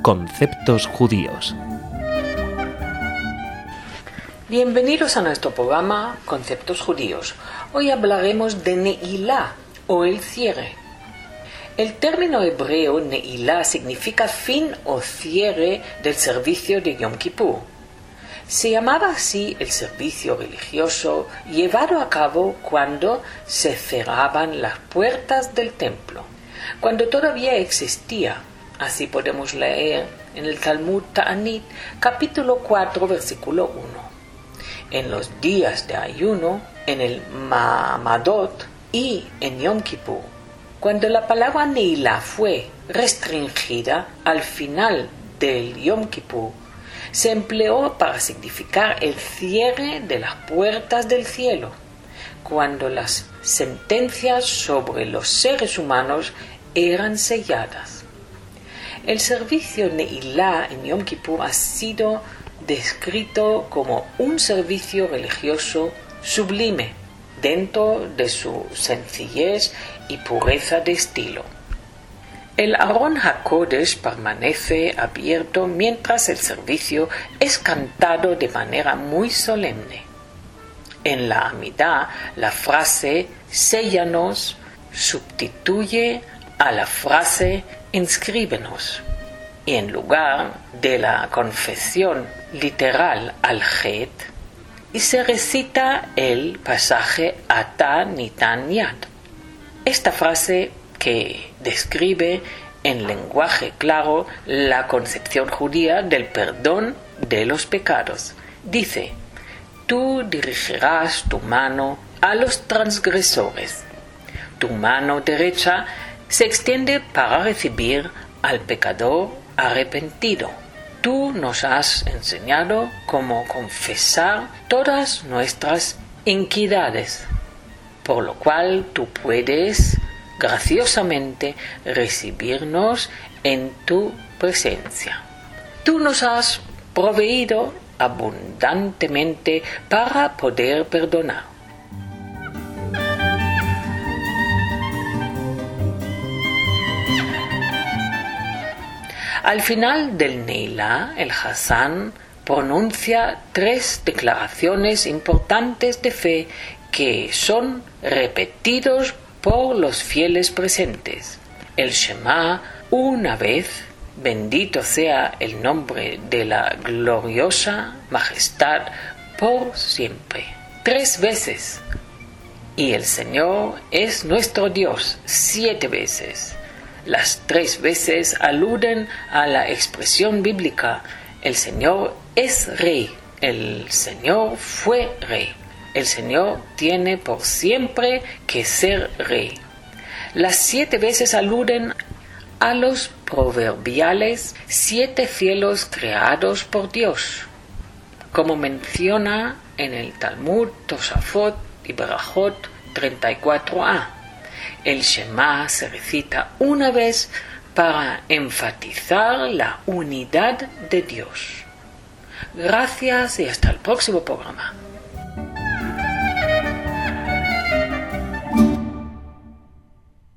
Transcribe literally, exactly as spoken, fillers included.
Conceptos judíos. Bienvenidos a nuestro programa Conceptos judíos. Hoy hablaremos de Neilá o el cierre. El término hebreo Neilá significa fin o cierre del servicio de Yom Kippur. Se llamaba así el servicio religioso llevado a cabo cuando se cerraban las puertas del templo, cuando todavía existía. Así podemos leer en el Talmud Ta'anit, capítulo cuatro, versículo uno. En los días de ayuno, en el Ma'amadot y en Yom Kippur, cuando la palabra Neilá fue restringida al final del Yom Kippur, se empleó para significar el cierre de las puertas del cielo, cuando las sentencias sobre los seres humanos eran selladas. El servicio Neilá en Yom Kippur ha sido descrito como un servicio religioso sublime dentro de su sencillez y pureza de estilo. El Aron HaKodesh permanece abierto mientras el servicio es cantado de manera muy solemne. En la Amidá, la frase séllanos sustituye a la frase inscríbenos, y en lugar de la confesión literal al Het, y se recita el pasaje Ata Nitan Yad. Esta frase, que describe en lenguaje claro la concepción judía del perdón de los pecados, dice: tú dirigirás tu mano a los transgresores. Tu mano derecha se extiende para recibir al pecador arrepentido. Tú nos has enseñado cómo confesar todas nuestras iniquidades, por lo cual tú puedes graciosamente recibirnos en tu presencia. Tú nos has proveído abundantemente para poder perdonar. Al final del Neilá, el Hazán pronuncia tres declaraciones importantes de fe que son repetidos por los fieles presentes. El Shema una vez, bendito sea el nombre de la gloriosa majestad por siempre, tres veces. Y el Señor es nuestro Dios, siete veces. Las tres veces aluden a la expresión bíblica: el Señor es Rey, el Señor fue Rey, el Señor tiene por siempre que ser Rey. Las siete veces aluden a los proverbiales siete cielos creados por Dios, como menciona en el Talmud Tosafot y Berajot treinta y cuatro a. El Shema se recita una vez para enfatizar la unidad de Dios. Gracias y hasta el próximo programa.